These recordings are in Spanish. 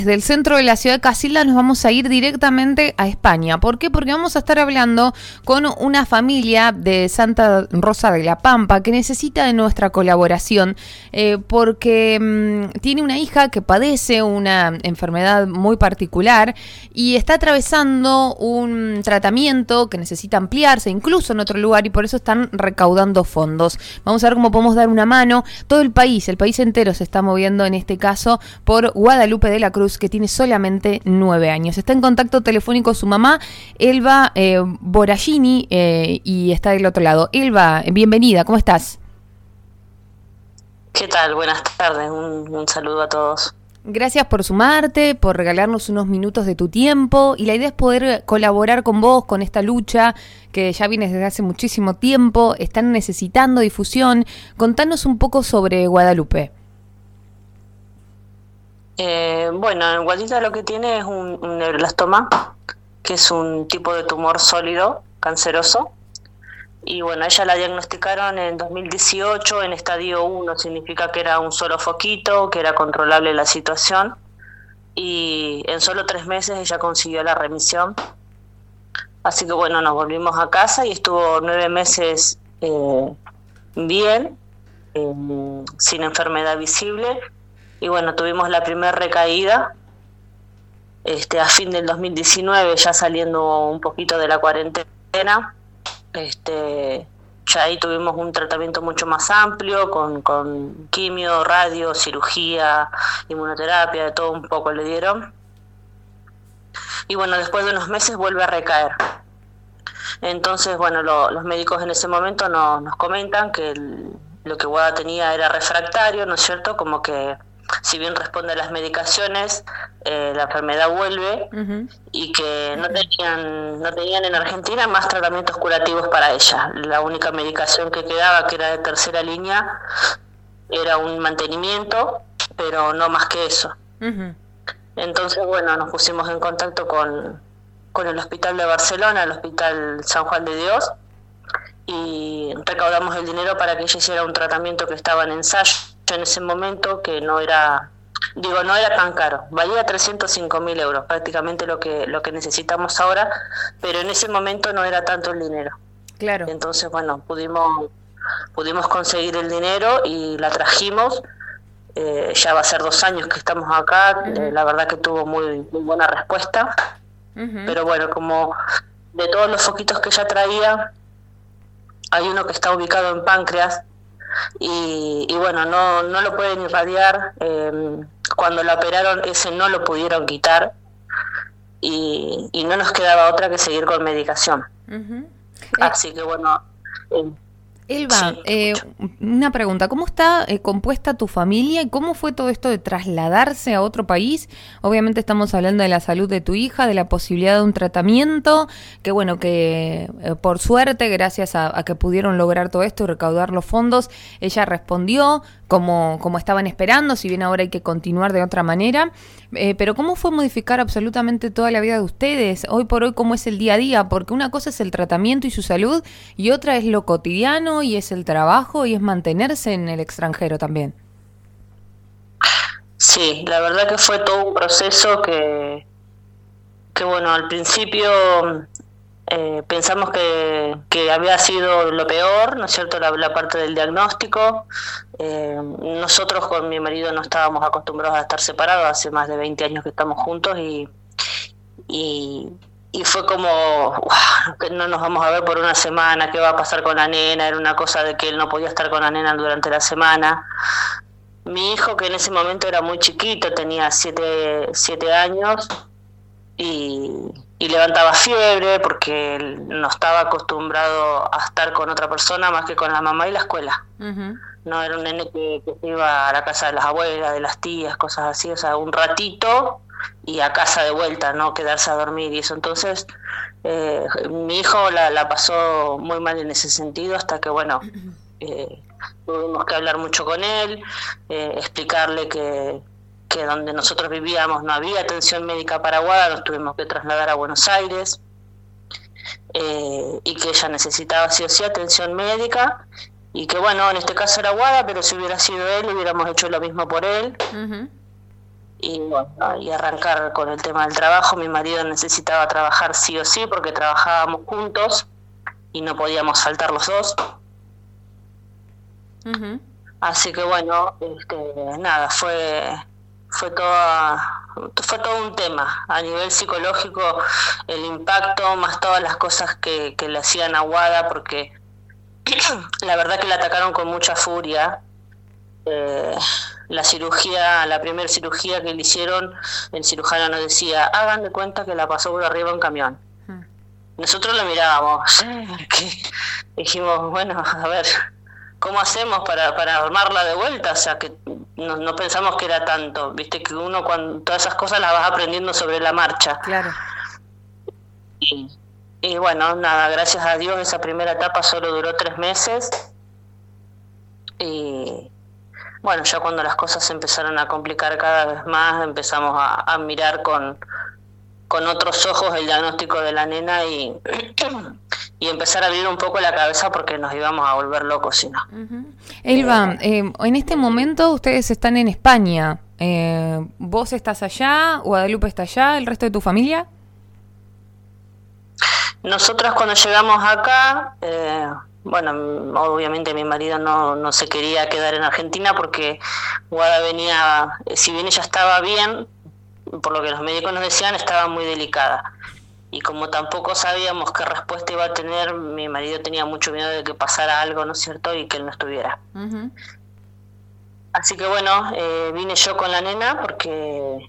Desde el centro de la ciudad de Casilda nos vamos a ir directamente a España. ¿Por qué? Porque vamos a estar hablando con una familia de Santa Rosa de la Pampa que necesita de nuestra colaboración porque tiene una hija que padece una enfermedad muy particular y está atravesando un tratamiento que necesita ampliarse incluso en otro lugar y por eso están recaudando fondos. Vamos a ver cómo podemos dar una mano. Todo el país entero se está moviendo en este caso por Guadalupe de la Cruz, que tiene solamente 9 años. Está en contacto telefónico su mamá, Elba Boragini, y está del otro lado. Elba, bienvenida, ¿cómo estás? ¿Qué tal? Buenas tardes, un saludo a todos. Gracias por sumarte, por regalarnos unos minutos de tu tiempo, y la idea es poder colaborar con vos, con esta lucha que ya viene desde hace muchísimo tiempo, están necesitando difusión. Contanos un poco sobre Guadalupe. Bueno, Guadita lo que tiene es un neuroblastoma, que es un tipo de tumor sólido, canceroso. Y bueno, a ella la diagnosticaron en 2018 en estadio 1, significa que era un solo foquito, que era controlable la situación. Y en solo 3 meses ella consiguió la remisión. Así que bueno, nos volvimos a casa y estuvo 9 meses bien, sin enfermedad visible. Y bueno, tuvimos la primera recaída a fin del 2019, ya saliendo un poquito de la cuarentena. Ya ahí tuvimos un tratamiento mucho más amplio, con quimio, radio, cirugía, inmunoterapia, de todo un poco le dieron. Y bueno, después de unos meses vuelve a recaer. Entonces, bueno, los médicos en ese momento nos comentan que lo que Guada tenía era refractario, ¿no es cierto? Como que si bien responde a las medicaciones, la enfermedad vuelve. Uh-huh. Y que no tenían en Argentina más tratamientos curativos para ella. La única medicación que quedaba, que era de tercera línea, era un mantenimiento, pero no más que eso. Uh-huh. Entonces, bueno, nos pusimos en contacto con el Hospital de Barcelona, el Hospital San Juan de Dios, y recaudamos el dinero para que ella hiciera un tratamiento que estaba en ensayo en ese momento, que no era tan caro, valía 305.000 euros, prácticamente lo que necesitamos ahora, pero en ese momento no era tanto el dinero. Claro. Entonces, bueno, pudimos conseguir el dinero y la trajimos. Ya va a ser 2 años que estamos acá. Uh-huh. La verdad que tuvo muy buena respuesta. Uh-huh. Pero bueno, como de todos los foquitos que ella traía, hay uno que está ubicado en páncreas y bueno, no lo pueden irradiar. Cuando la operaron, ese no lo pudieron quitar y no nos quedaba otra que seguir con medicación. Uh-huh. Así que bueno. Elba, sí, una pregunta, ¿cómo está compuesta tu familia y cómo fue todo esto de trasladarse a otro país? Obviamente estamos hablando de la salud de tu hija, de la posibilidad de un tratamiento, que bueno, que por suerte, gracias a que pudieron lograr todo esto y recaudar los fondos, ella respondió como estaban esperando, si bien ahora hay que continuar de otra manera. Pero ¿cómo fue modificar absolutamente toda la vida de ustedes? Hoy por hoy, ¿cómo es el día a día? Porque una cosa es el tratamiento y su salud, y otra es lo cotidiano, y es el trabajo, y es mantenerse en el extranjero también. Sí, la verdad que fue todo un proceso que bueno, al principio pensamos que había sido lo peor, ¿no es cierto?, la parte del diagnóstico. Nosotros con mi marido no estábamos acostumbrados a estar separados, hace más de 20 años que estamos juntos y fue como, wow, no nos vamos a ver por una semana, ¿qué va a pasar con la nena? Era una cosa de que él no podía estar con la nena durante la semana. Mi hijo, que en ese momento era muy chiquito, tenía 7 años, y levantaba fiebre porque él no estaba acostumbrado a estar con otra persona más que con la mamá y la escuela. Uh-huh. No era un nene que se iba a la casa de las abuelas, de las tías, cosas así, o sea, un ratito y a casa de vuelta, no quedarse a dormir y eso. Entonces mi hijo la pasó muy mal en ese sentido, hasta que bueno, tuvimos que hablar mucho con él, explicarle que donde nosotros vivíamos no había atención médica para Guada, nos tuvimos que trasladar a Buenos Aires, y que ella necesitaba sí o sí atención médica, y que bueno, en este caso era Guada, pero si hubiera sido él hubiéramos hecho lo mismo por él. Uh-huh. y, bueno, y arrancar con el tema del trabajo. Mi marido necesitaba trabajar sí o sí porque trabajábamos juntos y no podíamos faltar los dos. Ujú. Así que bueno, nada, fue todo un tema a nivel psicológico, el impacto más todas las cosas que le hacían a Wada, porque la verdad que la atacaron con mucha furia. La primera cirugía que le hicieron, el cirujano nos decía, hagan de cuenta que la pasó por arriba un camión. Nosotros lo mirábamos, que dijimos, bueno, a ver, ¿cómo hacemos para armarla de vuelta? O sea, que no pensamos que era tanto, viste que uno cuando todas esas cosas las vas aprendiendo sobre la marcha. Claro. Y bueno, nada, gracias a Dios esa primera etapa solo duró 3 meses. Y bueno, ya cuando las cosas se empezaron a complicar cada vez más, empezamos a mirar con otros ojos el diagnóstico de la nena y empezar a abrir un poco la cabeza porque nos íbamos a volver locos si no. Uh-huh. Elba, en este momento ustedes están en España. ¿Vos estás allá? ¿Guadalupe está allá? ¿El resto de tu familia? Nosotros cuando llegamos acá, bueno, obviamente mi marido no se quería quedar en Argentina porque Guada venía, si bien ella estaba bien, por lo que los médicos nos decían, estaba muy delicada. Y como tampoco sabíamos qué respuesta iba a tener, mi marido tenía mucho miedo de que pasara algo, ¿no es cierto?, y que él no estuviera. Uh-huh. Así que bueno, vine yo con la nena porque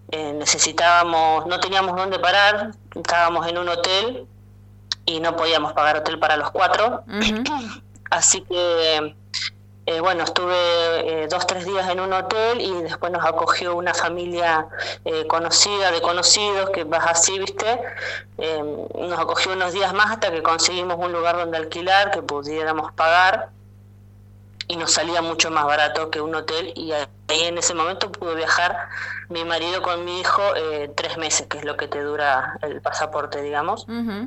no teníamos dónde parar, estábamos en un hotel y no podíamos pagar hotel para los 4. Uh-huh. Así que bueno, estuve 2-3 días en un hotel y después nos acogió una familia conocida, de conocidos, que vas así, ¿viste? Nos acogió unos días más hasta que conseguimos un lugar donde alquilar, que pudiéramos pagar, y nos salía mucho más barato que un hotel, y ahí en ese momento pudo viajar mi marido con mi hijo 3 meses, que es lo que te dura el pasaporte, digamos. Uh-huh.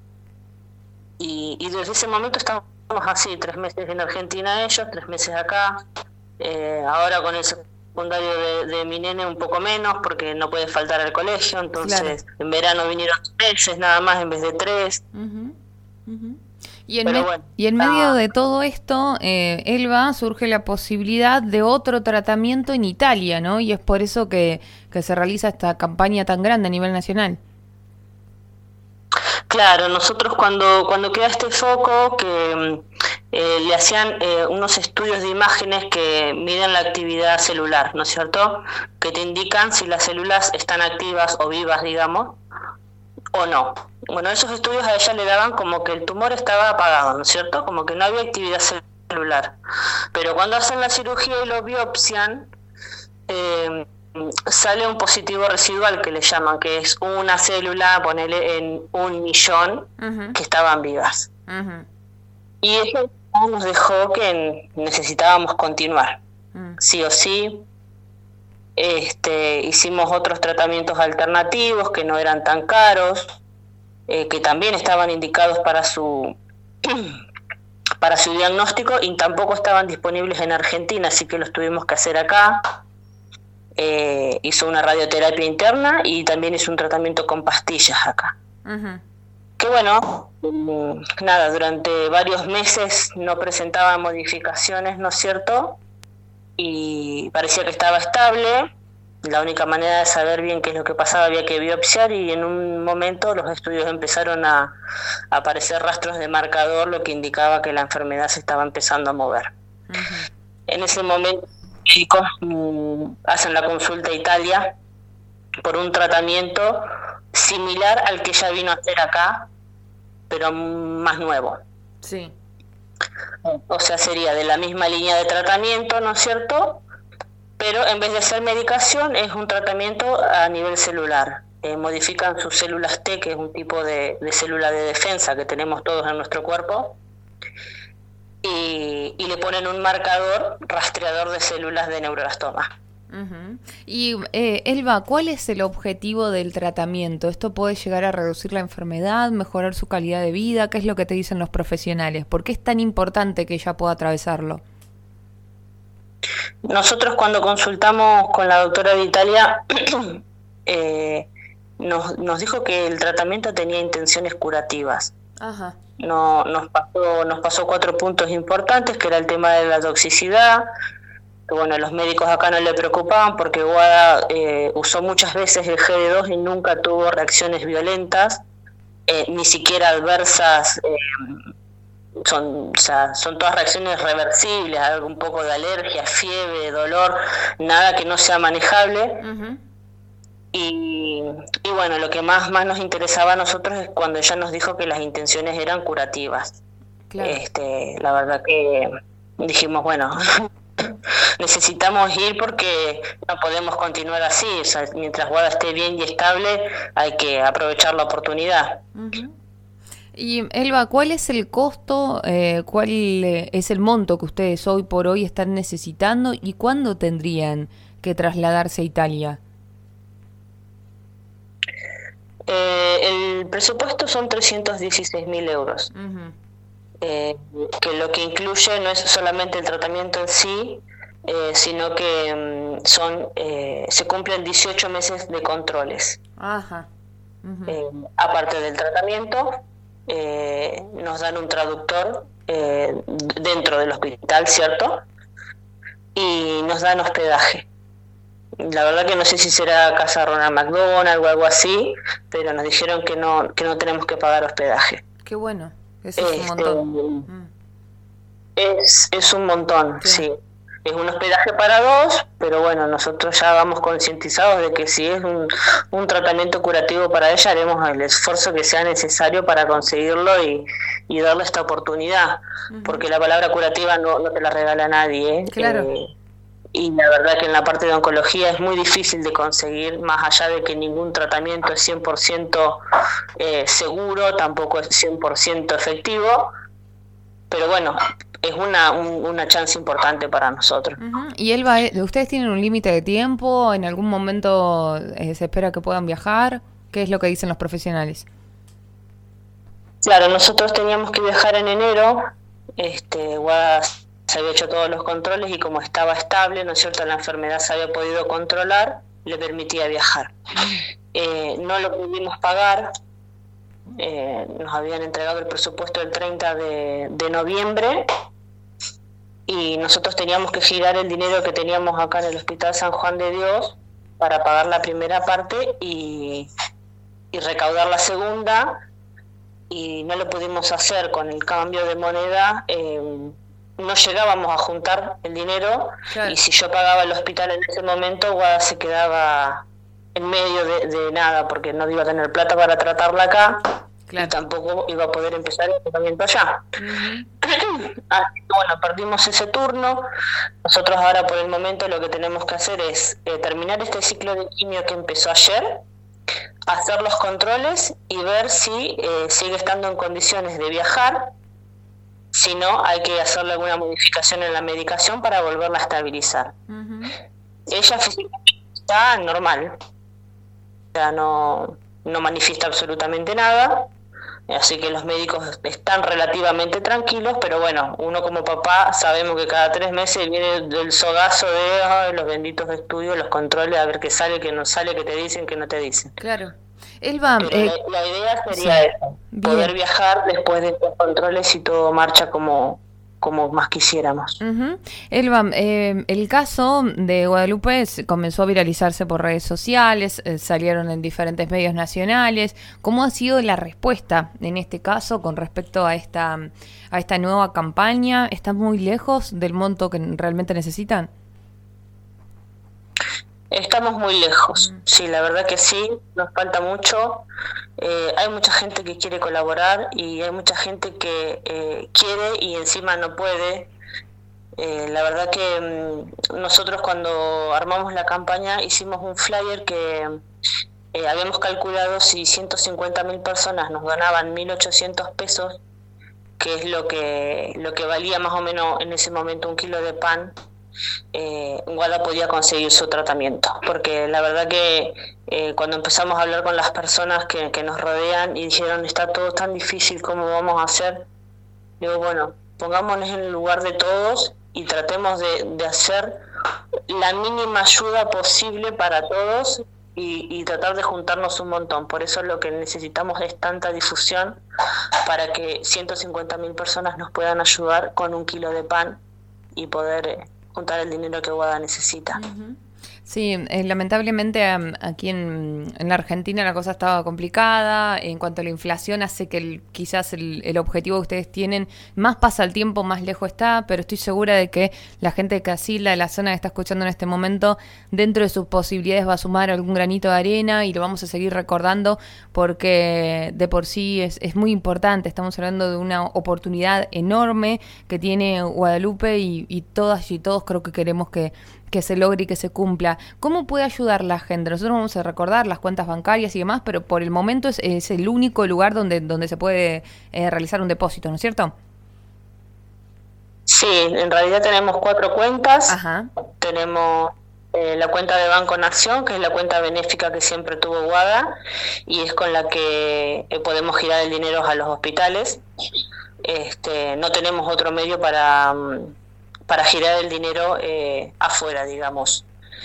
Y desde ese momento estamos así, 3 meses en Argentina ellos, 3 meses acá. Ahora con el secundario de mi nene un poco menos, porque no puede faltar al colegio, entonces claro. En verano vinieron 3 meses nada más en vez de 3. Uh-huh. Uh-huh. Y en medio de todo esto, Elba, surge la posibilidad de otro tratamiento en Italia, ¿no? Y es por eso que se realiza esta campaña tan grande a nivel nacional. Claro, nosotros cuando queda este foco, que le hacían unos estudios de imágenes que miden la actividad celular, ¿no es cierto?, que te indican si las células están activas o vivas, digamos, o no. Bueno, esos estudios a ella le daban como que el tumor estaba apagado, ¿no es cierto?, como que no había actividad celular. Pero cuando hacen la cirugía y lo biopsian, sale un positivo residual que le llaman, que es una célula, ponele en 1.000.000, uh-huh, que estaban vivas. Uh-huh. Y eso nos dejó que necesitábamos continuar, sí o sí. Hicimos otros tratamientos alternativos que no eran tan caros, que también estaban indicados para su diagnóstico, y tampoco estaban disponibles en Argentina, así que los tuvimos que hacer acá. Hizo una radioterapia interna y también hizo un tratamiento con pastillas acá. Uh-huh. Que bueno, nada, durante varios meses no presentaba modificaciones, ¿no es cierto?, y parecía que estaba estable. La única manera de saber bien qué es lo que pasaba había que biopsiar, y en un momento los estudios empezaron a aparecer rastros de marcador, lo que indicaba que la enfermedad se estaba empezando a mover. Uh-huh. En ese momento médicos hacen la consulta a Italia por un tratamiento similar al que ella vino a hacer acá, pero más nuevo. Sí. O sea, sería de la misma línea de tratamiento, ¿no es cierto?, pero en vez de ser medicación es un tratamiento a nivel celular. Modifican sus células T, que es un tipo de célula de defensa que tenemos todos en nuestro cuerpo, y le ponen un marcador rastreador de células de neuroblastoma. Uh-huh. Y Elba, ¿cuál es el objetivo del tratamiento? ¿Esto puede llegar a reducir la enfermedad, mejorar su calidad de vida? ¿Qué es lo que te dicen los profesionales? ¿Por qué es tan importante que ella pueda atravesarlo? Nosotros cuando consultamos con la doctora de Italia, nos dijo que el tratamiento tenía intenciones curativas. Ajá. No, nos pasó 4 puntos importantes, que era el tema de la toxicidad, que bueno, los médicos acá no le preocupaban porque Guada usó muchas veces el GD2 y nunca tuvo reacciones violentas, ni siquiera adversas. O sea, son todas reacciones reversibles, algo un poco de alergia, fiebre, dolor, nada que no sea manejable. Uh-huh. Y bueno, lo que más nos interesaba a nosotros es cuando ella nos dijo que las intenciones eran curativas. Claro. La verdad que dijimos, bueno, necesitamos ir porque no podemos continuar así. O sea, mientras Guada esté bien y estable, hay que aprovechar la oportunidad. Uh-huh. Y Elba, ¿cuál es el costo, cuál es el monto que ustedes hoy por hoy están necesitando y cuándo tendrían que trasladarse a Italia? El presupuesto son 316.000 euros, Uh-huh. que lo que incluye no es solamente el tratamiento en sí, sino que se cumplen 18 meses de controles. Ajá. Uh-huh. Aparte del tratamiento, nos dan un traductor dentro del hospital, ¿cierto? Y nos dan hospedaje. La verdad que no sé si será Casa Ronald McDonald o algo así, pero nos dijeron que no tenemos que pagar hospedaje. Qué bueno, eso es un montón. Es un montón, sí. Es un hospedaje para 2, pero bueno, nosotros ya vamos concientizados de que si es un tratamiento curativo para ella, haremos el esfuerzo que sea necesario para conseguirlo y darle esta oportunidad, uh-huh. Porque la palabra curativa no te la regala nadie, ¿eh? Claro. Y la verdad que en la parte de oncología es muy difícil de conseguir, más allá de que ningún tratamiento es 100% seguro, tampoco es 100% efectivo, pero bueno, es una chance importante para nosotros. Uh-huh. Y Elba, ¿ustedes tienen un límite de tiempo? ¿En algún momento se espera que puedan viajar? ¿Qué es lo que dicen los profesionales? Claro, nosotros teníamos que viajar en enero, Guada se había hecho todos los controles y como estaba estable, ¿no es cierto?, la enfermedad se había podido controlar, le permitía viajar. No lo pudimos pagar, nos habían entregado el presupuesto el 30 de noviembre y nosotros teníamos que girar el dinero que teníamos acá en el Hospital San Juan de Dios para pagar la primera parte y recaudar la segunda, y no lo pudimos hacer con el cambio de moneda. No llegábamos a juntar el dinero, claro. Y si yo pagaba el hospital en ese momento, Guada se quedaba en medio de nada, porque no iba a tener plata para tratarla acá, claro. Y tampoco iba a poder empezar el tratamiento allá. Uh-huh. Así que bueno, perdimos ese turno. Nosotros ahora por el momento lo que tenemos que hacer es terminar este ciclo de quimio que empezó ayer, hacer los controles y ver si sigue estando en condiciones de viajar. Si no, hay que hacerle alguna modificación en la medicación para volverla a estabilizar. Uh-huh. Ella físicamente está normal, o sea, no manifiesta absolutamente nada, así que los médicos están relativamente tranquilos, pero bueno, uno como papá sabemos que cada 3 meses viene el sogazo de los benditos estudios, los controles, a ver qué sale, qué no sale, qué te dicen, qué no te dicen. Claro. Elba, la idea sería eso, poder viajar después de estos controles y todo marcha como más quisiéramos. Uh-huh. Elba, el caso de Guadalupe comenzó a viralizarse por redes sociales, salieron en diferentes medios nacionales. ¿Cómo ha sido la respuesta en este caso con respecto a esta nueva campaña? ¿Están muy lejos del monto que realmente necesitan? Estamos muy lejos, sí, la verdad que sí, nos falta mucho. Hay mucha gente que quiere colaborar y hay mucha gente que quiere y encima no puede. La verdad que nosotros cuando armamos la campaña hicimos un flyer que habíamos calculado si 150.000 personas nos donaban 1.800 pesos, que es lo que valía más o menos en ese momento un kilo de pan. Guada podía conseguir su tratamiento, porque la verdad que cuando empezamos a hablar con las personas que nos rodean y dijeron está todo tan difícil, ¿cómo vamos a hacer? Digo, bueno, pongámonos en el lugar de todos y tratemos de hacer la mínima ayuda posible para todos y tratar de juntarnos un montón. Por eso lo que necesitamos es tanta difusión para que 150.000 personas nos puedan ayudar con 1 kilo de pan y poder juntar el dinero que WADA necesita. Uh-huh. Sí, lamentablemente aquí en la Argentina la cosa estaba complicada. En cuanto a la inflación hace que quizás el objetivo que ustedes tienen, más pasa el tiempo, más lejos está, pero estoy segura de que la gente de Casilda, de la zona que está escuchando en este momento, dentro de sus posibilidades va a sumar algún granito de arena y lo vamos a seguir recordando porque de por sí es muy importante. Estamos hablando de una oportunidad enorme que tiene Guadalupe y todas y todos creo que queremos que se logre y que se cumpla. ¿Cómo puede ayudar la gente? Nosotros vamos a recordar las cuentas bancarias y demás, pero por el momento es el único lugar donde se puede realizar un depósito, ¿no es cierto? Sí, en realidad tenemos 4 cuentas. Ajá. Tenemos la cuenta de Banco Nación, que es la cuenta benéfica que siempre tuvo WADA, y es con la que podemos girar el dinero a los hospitales. No tenemos otro medio para girar el dinero afuera, digamos.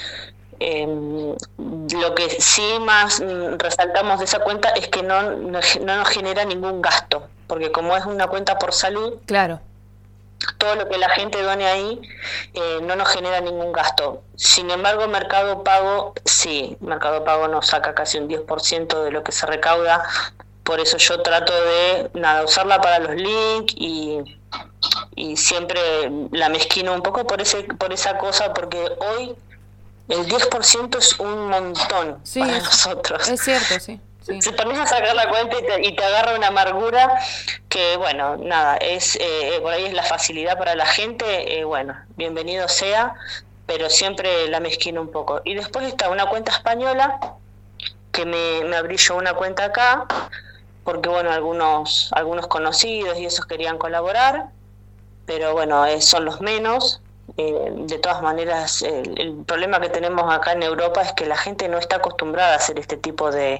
Lo que sí más resaltamos de esa cuenta es que no nos genera ningún gasto, porque como es una cuenta por salud, claro, todo lo que la gente done ahí no nos genera ningún gasto. Sin embargo, Mercado Pago, sí, Mercado Pago nos saca casi un 10% de lo que se recauda. Por eso yo trato de usarla para los links y siempre la mezquino un poco por esa cosa, porque hoy el 10% es un montón, sí, para nosotros. Es cierto, sí. Sí. Si te pones a sacar la cuenta y te agarra una amargura que, bueno, nada, por ahí es la facilidad para la gente, bueno, bienvenido sea, pero siempre la mezquino un poco. Y después está una cuenta española, que me abrí yo una cuenta acá, porque, bueno, algunos conocidos y esos querían colaborar, pero, bueno, son los menos. De todas maneras, el problema que tenemos acá en Europa es que la gente no está acostumbrada a hacer este tipo de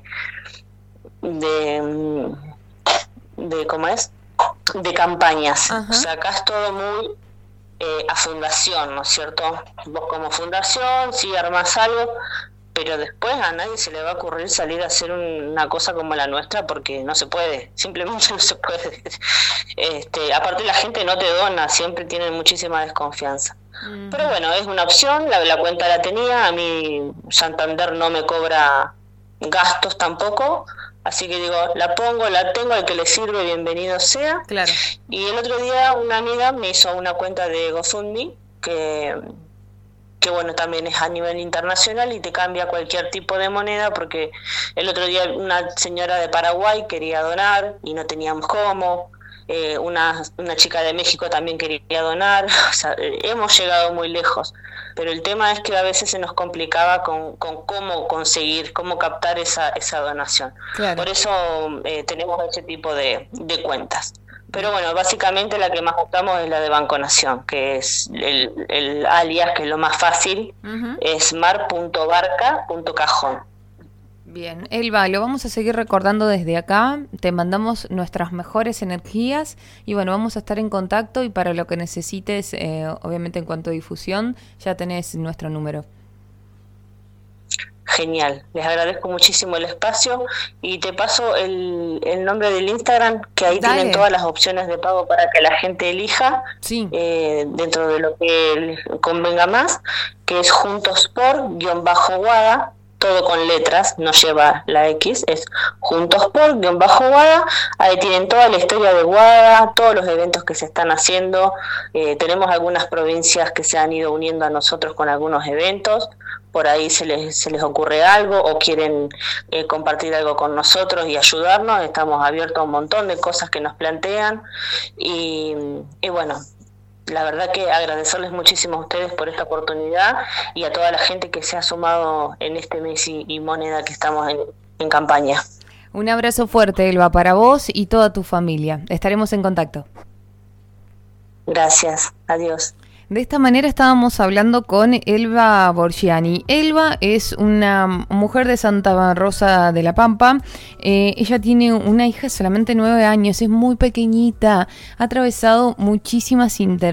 ¿cómo es? De campañas. Ajá. O sea, acá es todo muy a fundación, ¿no es cierto? Vos como fundación, sí armás algo, pero después a nadie se le va a ocurrir salir a hacer una cosa como la nuestra, porque no se puede, simplemente no se puede. Aparte la gente no te dona, siempre tienen muchísima desconfianza. Uh-huh. Pero bueno, es una opción, la cuenta la tenía, a mí Santander no me cobra gastos tampoco, así que digo, la pongo, la tengo, al que le sirve, bienvenido sea. Claro. Y el otro día una amiga me hizo una cuenta de GoFundMe, que bueno, también es a nivel internacional y te cambia cualquier tipo de moneda, porque el otro día una señora de Paraguay quería donar y no teníamos cómo, una chica de México también quería donar, o sea, hemos llegado muy lejos, pero el tema es que a veces se nos complicaba con cómo captar esa donación. Claro. Por eso tenemos ese tipo de cuentas. Pero bueno, básicamente la que más usamos es la de Banco Nación, que es el alias, que es lo más fácil, uh-huh. Es mar.barca.cajón. Bien, Elba, lo vamos a seguir recordando desde acá, te mandamos nuestras mejores energías y bueno, vamos a estar en contacto y para lo que necesites, obviamente en cuanto a difusión, ya tenés nuestro número. Genial, les agradezco muchísimo el espacio y te paso el nombre del Instagram, que ahí Dale. Tienen todas las opciones de pago para que la gente elija, sí. Dentro de lo que les convenga más, que es juntospor_WADA, todo con letras, no lleva la X, es juntospor_WADA, ahí tienen toda la historia de WADA, todos los eventos que se están haciendo, tenemos algunas provincias que se han ido uniendo a nosotros con algunos eventos, por ahí se les ocurre algo o quieren compartir algo con nosotros y ayudarnos, estamos abiertos a un montón de cosas que nos plantean y bueno, la verdad que agradecerles muchísimo a ustedes por esta oportunidad y a toda la gente que se ha sumado en este mes y moneda que estamos en campaña. Un abrazo fuerte, Elba, para vos y toda tu familia. Estaremos en contacto. Gracias, adiós. De esta manera estábamos hablando con Elba Borgiani. Elba es una mujer de Santa Rosa de la Pampa. Ella tiene una hija de solamente 9 años, es muy pequeñita, ha atravesado muchísimas